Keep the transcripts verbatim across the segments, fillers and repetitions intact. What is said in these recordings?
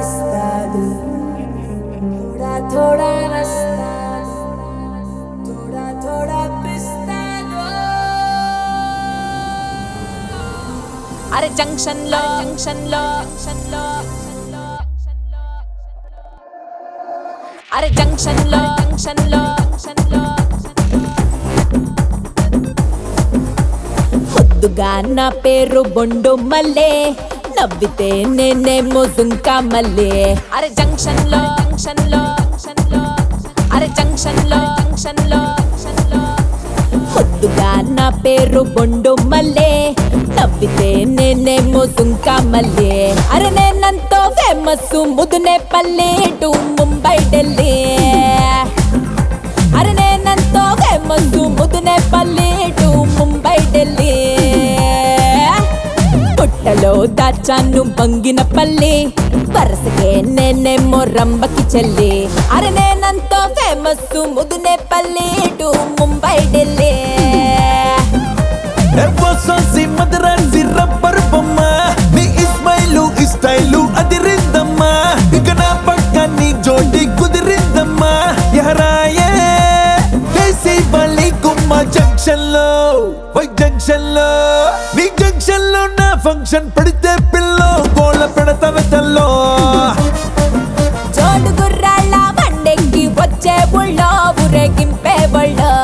పిస్తాదు थोड़ा थोड़ा रास्ता थोड़ा थोड़ा पिस्तादो अरे जंक्शन लो जंक्शन लो जंक्शन लो अरे जंक्शन लो जंक्शन लो जंक्शन लो ముద్దుగా నా పేరు బొండు మల్లే నవ్వితే నేనేమో దుంకా మల్లే అరే జంక్షన్ లో జంక్షన్ లో జంక్షన్ లో అరే జంక్షన్ లో జంక్షన్ లో జంక్షన్ లో ముద్దుగా నా పేరు బొండు మల్లే నవ్వితే నేనేమో దుంకా మల్లే అరే నేనంతో ఫేమస్ ముదునే పల్లె టు ముంబై ఢిల్లీ అరే నేనంతో ఫేమస్ ముదునే పల్లె టు ముంబై ఢిల్లీ పుట్టలో దాచాను బంగిన పల్లి వరసకే నేనేమో రంబకి చెల్లి అరే నేనంతో ఫేమస్ ముదునే పల్లి టు ముంబై ఢిల్లీ ఎవ్వసోసి మదరాసి రబ్బర్ బొమ్మ నీ ఇస్మైలు ఇస్టైలు అదిరిందమ్మా ఇక నా పక్క నీ జోడి కుదిరిందమ్మా యహరాయే దేశీ బలి గుమ్మ జంక్షన్ లో వై జంక్షన్ లో నీ జంక్షన్ లో నా ఫంక్షన్ పడితే పిల్లో గోళ్ళ పెడత వెతల్లో జోడు గుర్రాళ్ళ బండెక్కి వచ్చే బుళ్ళో ఊరేగింపే బళ్ళో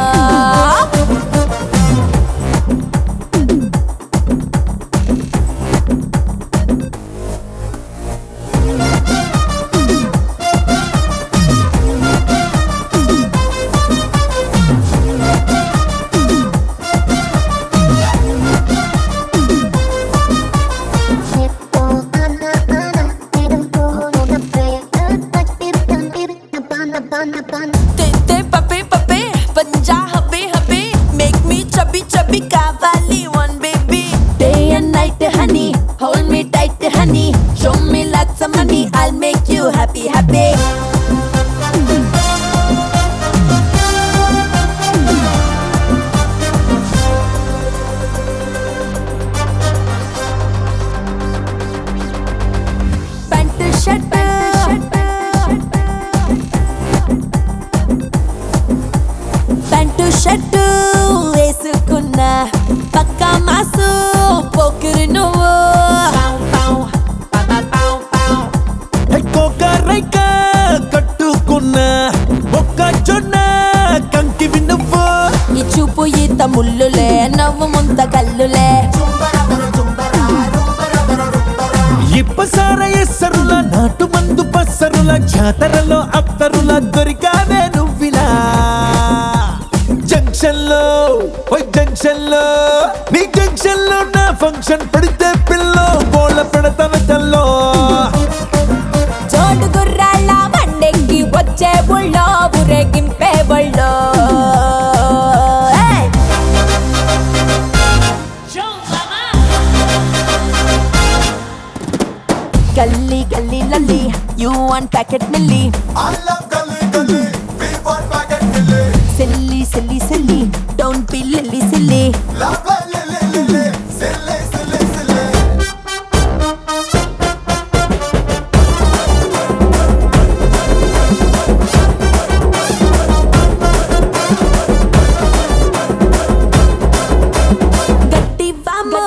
Tete papi papi, panja happy happy, make me chubby chubby, kavali one baby. Day and night honey, hold me tight honey, show me lots of money, I'll make you happy happy. Pant shirt pant shirt వేసుకున్నా పక్క mass Pokiri నువ్వు ఎక్కువ రైక కట్టుకున్నా ఒక్క జొన్న కంకి నువ్వు ఈ చూపు ఈత ముల్లులే నవ్వు ముంత కల్లులే ఇప్పసార ఎస్సరుల నాటు మందు పස්සరుల జాతరలో అత్తరుల దొరికావే నువ్విలా జంక్షన్ లో ఓ జంక్షన్ లో నీ జంక్షన్ లో నా ఫంక్షన్ పడితే పిల్లో గోళ్ళ పెడత వెతల్లో జోడు గుర్రాళ్ళ బండెక్కి వచ్చే బుళ్ళో ఊరేగింపే బళ్ళో గల్లీ గల్లీ లల్లి యూ వాంట్ ప్యాకెట్ మిల్లీ I love gully gully we want packet milli silly silly silly don't be lily silly love lily lily silly silly silly గట్టి వాము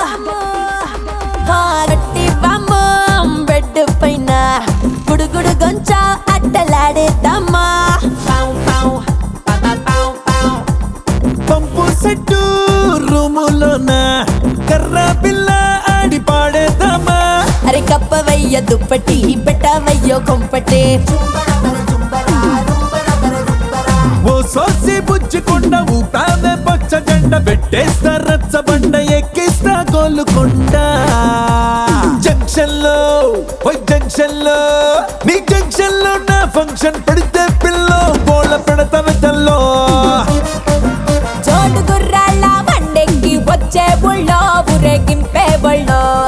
గట్టి వాము బెడ్ పైన గుడుగుడు గొంచ అట్టలాడేద్దామా పంపు సెట్టు రూములోన కర్ర పిల్ల ఆడి పాడేద్దామా అరే కప్పవయ్య దుప్పటి పెట్టవయ్యో కొంపటి ఓ సోసి బుజ్జికొండ ఊపావే పచ్చ జెండ పెట్టేస్తా రచ్చబండ ఎక్కిస్తా గోలుకొండ జంక్షన్ లో ఓ జంక్షన్ లో నీ జంక్షన్ లో నా ఫంక్షన్ పడితే పిల్లో గోళ్ళ పెడత వెతల్లో జోడు గుర్రాళ్ళ బండెక్కి వచ్చే బుళ్ళో ఊరేగింపే బళ్ళో